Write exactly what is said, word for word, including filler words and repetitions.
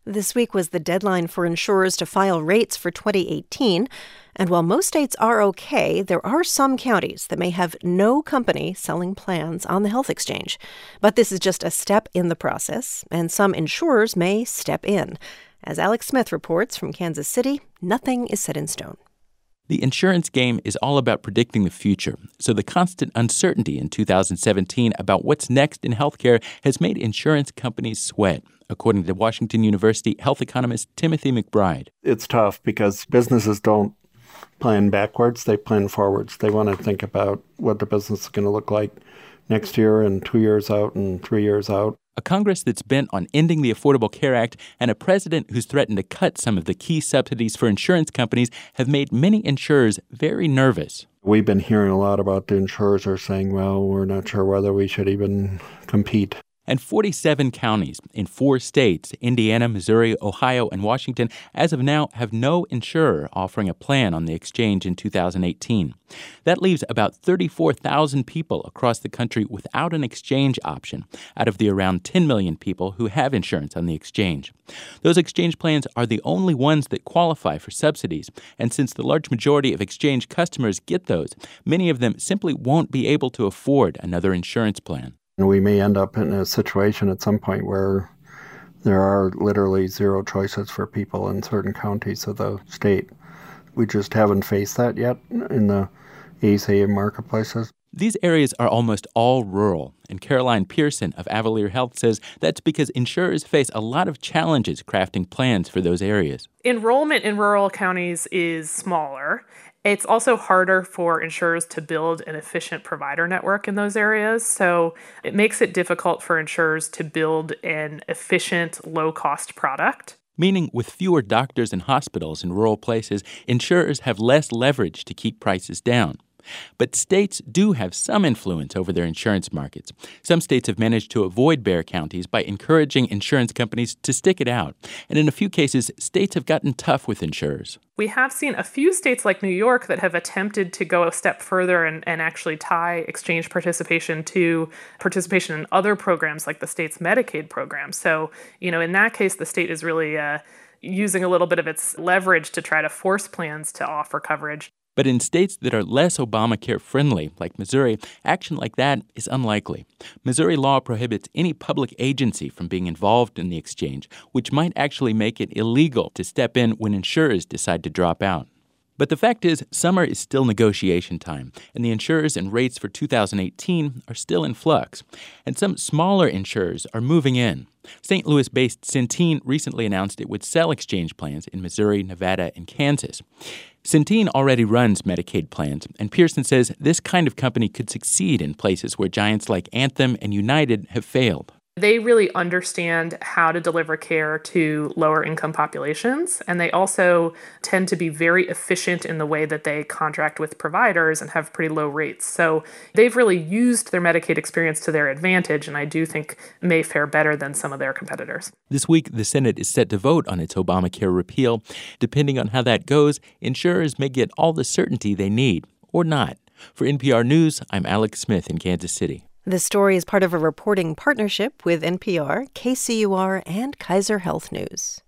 This week was the deadline for insurers to file rates for twenty eighteen. And while most states are okay, there are some counties that may have no company selling plans on the health exchange. But this is just a step in the process, and some insurers may step in. As Alex Smith reports from Kansas City, nothing is set in stone. The insurance game is all about predicting the future, so the constant uncertainty in two thousand seventeen about what's next in healthcare has made insurance companies sweat, according to Washington University health economist Timothy McBride. It's tough because businesses don't plan backwards, they plan forwards. They want to think about what the business is going to look like next year and two years out and three years out. A Congress that's bent on ending the Affordable Care Act and a president who's threatened to cut some of the key subsidies for insurance companies have made many insurers very nervous. We've been hearing a lot about the insurers are saying, well, we're not sure whether we should even compete. And forty-seven counties in four states, Indiana, Missouri, Ohio, and Washington, as of now have no insurer offering a plan on the exchange in two thousand eighteen. That leaves about thirty-four thousand people across the country without an exchange option, out of the around ten million people who have insurance on the exchange. Those exchange plans are the only ones that qualify for subsidies, and since the large majority of exchange customers get those, many of them simply won't be able to afford another insurance plan. And we may end up in a situation at some point where there are literally zero choices for people in certain counties of the state. We just haven't faced that yet in the A C A marketplaces. These areas are almost all rural, and Caroline Pearson of Avalere Health says that's because insurers face a lot of challenges crafting plans for those areas. Enrollment in rural counties is smaller. It's also harder for insurers to build an efficient provider network in those areas. So it makes it difficult for insurers to build an efficient, low-cost product. Meaning with fewer doctors and hospitals in rural places, insurers have less leverage to keep prices down. But states do have some influence over their insurance markets. Some states have managed to avoid bare counties by encouraging insurance companies to stick it out. And in a few cases, states have gotten tough with insurers. We have seen a few states like New York that have attempted to go a step further and, and actually tie exchange participation to participation in other programs like the state's Medicaid program. So, you know, in that case, the state is really uh, using a little bit of its leverage to try to force plans to offer coverage. But in states that are less Obamacare-friendly, like Missouri, action like that is unlikely. Missouri law prohibits any public agency from being involved in the exchange, which might actually make it illegal to step in when insurers decide to drop out. But the fact is, summer is still negotiation time, and the insurers and rates for two thousand eighteen are still in flux. And some smaller insurers are moving in. Saint Louis-based Centene recently announced it would sell exchange plans in Missouri, Nevada, and Kansas. Centene already runs Medicaid plans, and Pearson says this kind of company could succeed in places where giants like Anthem and United have failed. They really understand how to deliver care to lower income populations, and they also tend to be very efficient in the way that they contract with providers and have pretty low rates. So they've really used their Medicaid experience to their advantage, and I do think may fare better than some of their competitors. This week, the Senate is set to vote on its Obamacare repeal. Depending on how that goes, insurers may get all the certainty they need, or not. For N P R News, I'm Alex Smith in Kansas City. This story is part of a reporting partnership with N P R, K C U R, and Kaiser Health News.